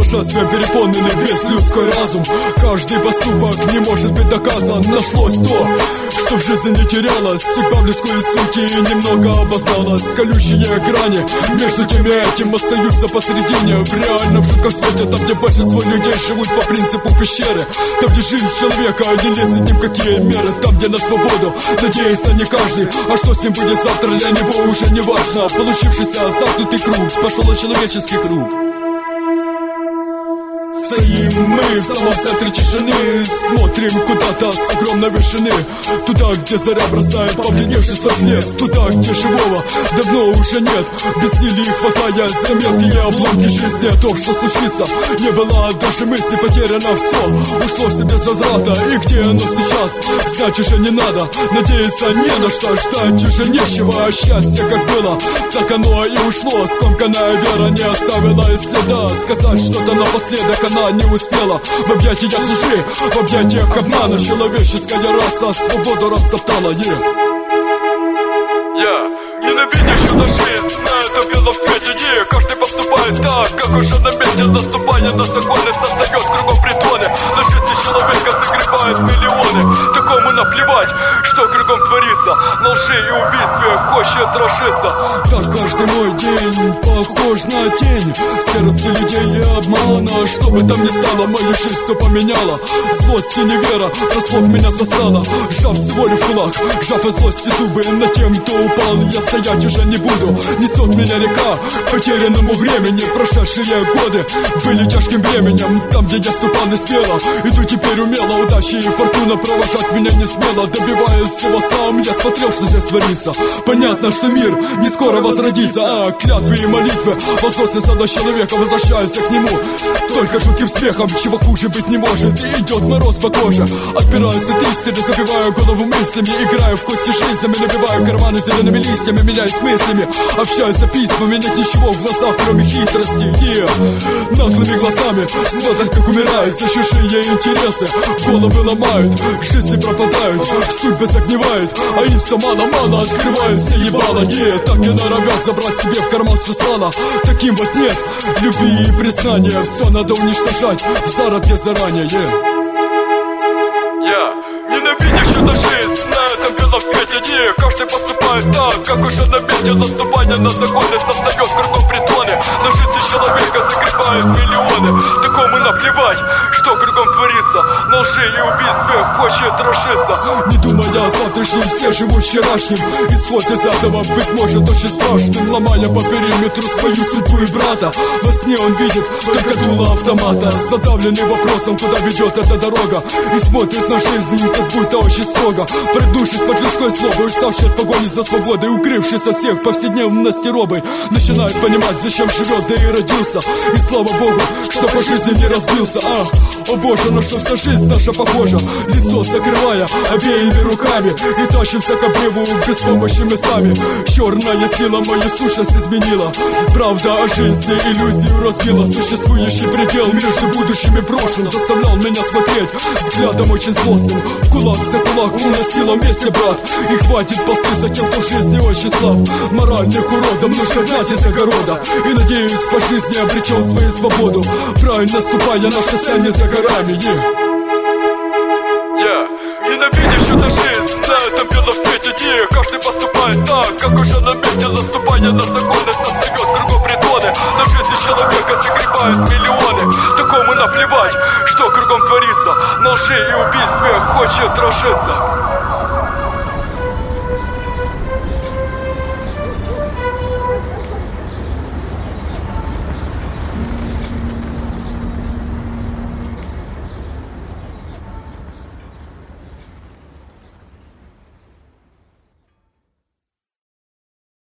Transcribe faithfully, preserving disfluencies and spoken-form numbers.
нашествием переполненный весь людской разум. Каждый поступок не может быть доказан. Нашлось то, что в жизни не терялось, судьба близкой сути немного обозналась. Колючие грани между тем и этим остаются посередине. В реальном жутком свете, там где большинство людей живут по принципу пещеры, там где жизнь человека не лезет ни в какие меры, там где на свободу надеется не каждый. А что с ним будет завтра, для него уже не важно. Получившийся замкнутый круг пошел человеческий круг. Стоим мы в самом центре тишины, смотрим куда-то с огромной вершины, туда, где заря бросает побледневший свой след, туда, где живого давно уже нет. Бессилия хватая за мелкие обломки жизни. То, что случится, не было даже мысли, потеряно все, ушло все без возврата. И где оно сейчас, знать уже не надо, надеяться не на что, ждать уже нечего. А счастье как было, так оно и ушло. Скомканная вера не оставила и следа. Сказать что-то напоследок она не успела. В объятиях лжи, в объятиях обмана человеческая раса свободу растоптала. Yeah. Я ненавидишь эту жизнь на этом белом свете. Не, каждый поступает так, как уже наметил. Наступая на законы, создает кругом притоны. На жизни человека загребают миллионы. Такому наплевать, что кругом творится. На лжи и убийстве хочет дрожиться. Так каждый мой день похож на тень серости людей и обмана. Что бы там ни стало, мою жизнь все поменяла. Злость и невера врасплох меня сосала. Сжав волю в кулак, сжав из злости зубы на тем, кто упал, я стоять уже не буду. Несет меня река к потерянному времени. Прошедшие годы были тяжким бременем. Там, где я ступал не смело, иду теперь умело. Удачи и фортуна провожать меня не смело. Добиваясь всего сам, я смотрел, что здесь творится. Понятно, что мир не скоро возродится. А клятвы и молитвы возносятся до человека, возвращаются к нему только жутким смехом, чего хуже быть не может. И идет мороз по коже, отпираюсь от истины, забиваю голову мыслями, играю в кости жизнями, набиваю карманы зелеными листьями, меняюсь мыслями, общаюсь за письмами, нет ничего в глазах, кроме хитрости. Yeah. Наглыми глазами смотрят, как умирают за чужие интересы, головы ломают, жизни пропадают, судьбы загнивают, а им все мало-мало, открывают все ебало. Yeah. Так и норовят забрать себе в карман все сало. Таким вот нет любви и признания, все надо уничтожать в зародке заранее. Yeah. Я ненавидишь эту жизнь на этом белом свете. Не, каждый поступает так, как уже наметил. Наступая на законы, создает кругом притоны. На жизни человека загребают миллионы. Такому наплевать, что кругом творится. На лжи и убийстве хочет дрожиться. Не думая о завтрашнем, все живут вчерашним. Исход из этого быть может очень страшным. Ломая по периметру свою судьбу и брата, во сне он видит только дуло автомата. Задавленный вопросом, куда ведет эта дорога, и смотрит на жизнь как будто очень строго. Пригнувшись под людской злобой, уставший от погони за свободой, укрывшись от всех повседневности робой, начинает понимать, зачем живет, да и родился. И слава Богу, что по жизни не разбился. Ах, о боже, на что вся жизнь наша похожа. Лицо закрывая обеими руками, и тащимся к обрыву без помощи мы сами. Черная сила мою сущность изменила. Правда о жизни иллюзию разбила. Существующий предел между будущим и прошлым заставлял меня смотреть взглядом очень злостным. В кулак за кулак на силу вместе, брат. И хватит ползти за тем, кто в жизни очень слаб. Моральных уродом нужно гнать из огорода. И надеюсь, по жизни обретем свою свободу, правильно ступая, наша цель не за горами. Yeah. Я ненавидишь эту жизнь на этом белом свете. Не, каждый поступает так, как уже наметил. Наступая на законы, создает кругом притоны. На жизни человека загребают миллионы. Такому наплевать, что кругом творится. На лжи и убийстве хочет дрожиться.